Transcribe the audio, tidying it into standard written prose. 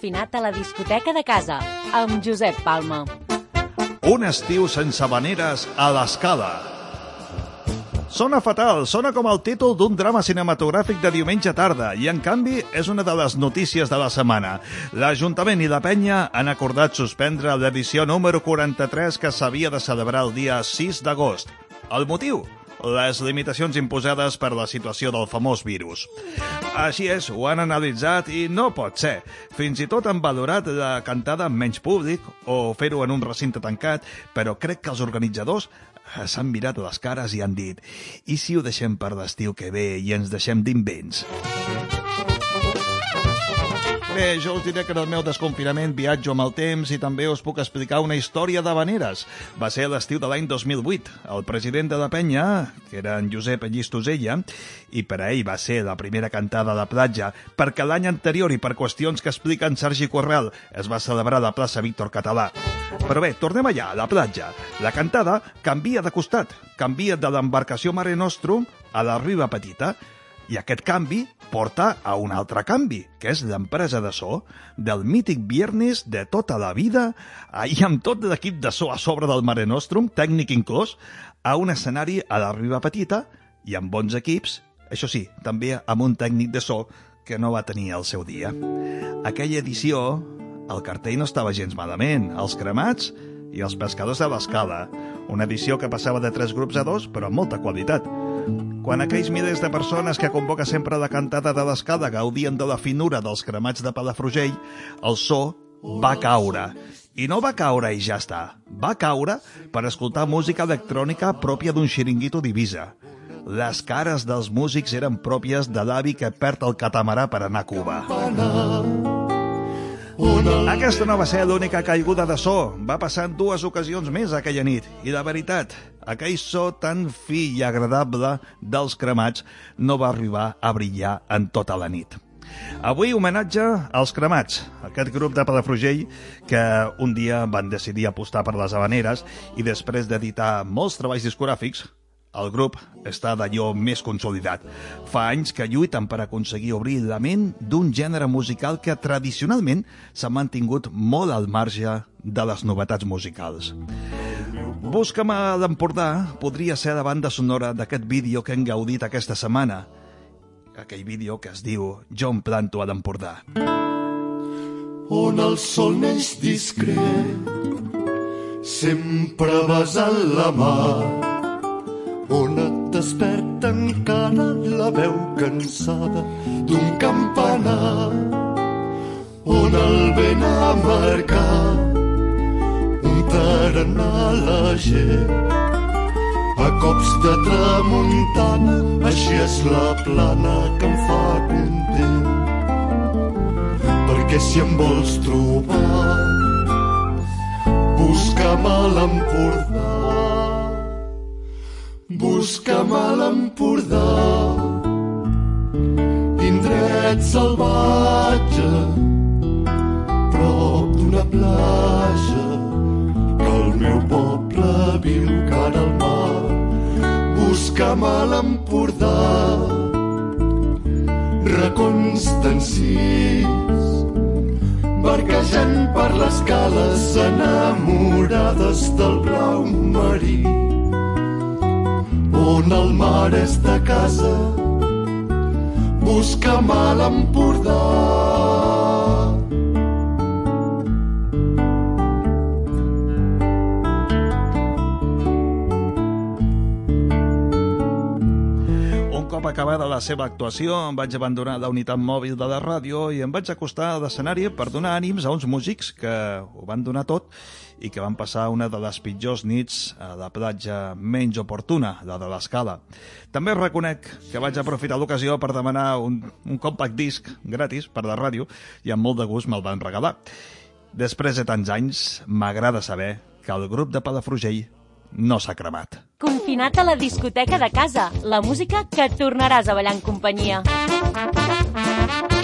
confinat a la discoteca de casa, amb Josep Palma. Un estiu sense habaneres a l'Escala. Sona fatal, sona com el títol d'un drama cinematogràfic de diumenge tarda i, en canvi, és una de les notícies de la setmana. L'Ajuntament i la Penya han acordat suspendre l'edició número 43 que s'havia de celebrar el dia 6 d'agost. El motiu? Les limitacions imposades per la situació del famós virus. Així és, ho han analitzat i no pot ser. Fins i tot han valorat la cantada amb menys públic o fer-ho en un recinte tancat, però crec que els organitzadors s'han mirat a les cares i han dit: i si ho deixem per l'estiu que ve i ens deixem d'invents? Bé, jo us diré que en el meu desconfinament viatjo amb el temps i també us puc explicar una història d'habaneres. Va ser l'estiu de l'any 2008. El president de la Penya, que era en Josep Llistosella, i per a ell va ser la primera cantada a la platja, perquè l'any anterior i per qüestions que explica en Sergi Corral es va celebrar a la plaça Víctor Català. Però bé, tornem allà, a la platja. La cantada canvia de costat, canvia de l'embarcació Mare Nostrum a la Riba Petita, i aquest canvi porta a un altre canvi, que és l'empresa de so del mític Viernes de tota la vida, i amb tot l'equip de so a sobre del Mare Nostrum, tècnic inclòs, a un escenari a la Riba Petita i amb bons equips, això sí, també amb un tècnic de so que no va tenir el seu dia. Aquella edició, el cartell no estava gens malament, els cremats i els pescadors de l'Escala, una edició que passava de 3 grups a 2, però amb molta qualitat. Quan aquells milers de persones que convoca sempre la cantada de l'Escala gaudien de la finura dels cremats de Palafrugell, el so va caure. I no va caure i ja està. Va caure per escoltar música electrònica pròpia d'un xiringuito d'Eivissa. Les cares dels músics eren pròpies de l'avi que perd el catamarà per anar a Cuba. Aquesta no va ser l'única caiguda de so. Va passar en 2 ocasions més aquella nit. I la veritat, aquell so tan fi i agradable dels cremats no va arribar a brillar en tota la nit. Avui homenatge als cremats, aquest grup de Palafrugell que un dia van decidir apostar per les habaneres i després d'editar molts treballs discogràfics, el grup està d'allò més consolidat. Fa anys que lluiten per aconseguir obrir la ment d'un gènere musical que tradicionalment s'ha mantingut molt al marge de les novetats musicals. Busca'm a l'Empordà podria ser la banda sonora d'aquest vídeo que hem gaudit aquesta setmana. Aquell vídeo que es diu Jo em planto a l'Empordà. On el sol neix discret, sempre besant la mar, on et desperta encara la veu cansada d'un campanar, on el vent ha marcat un tarannà a la gent, a cops de tramuntana, així és la plana que em fa content. Perquè si em vols trobar, busca'm a l'Empordà. Busca'm a l'Empordà, indret salvatge, prop d'una platja, que el meu poble viu cara al mar. Busca'm a l'Empordà, racons tansits, barquejant per les cales enamorades del blau marí, on el mar és de casa. Busca'm a l'Empordà. Un cop acabada la seva actuació, em vaig abandonar la unitat mòbil de la ràdio i em vaig acostar a l'escenari per donar ànims a uns músics que ho van donar tot i que van passar una de les pitjors nits a la platja menys oportuna, la de l'Escala. També reconec que vaig aprofitar l'ocasió per demanar un compact disc gratis per la ràdio i amb molt de gust me'l van regalar. Després de tants anys, m'agrada saber que el grup de Palafrugell no s'ha cremat. Confinat a la discoteca de casa, la música que tornaràs a ballar en companyia.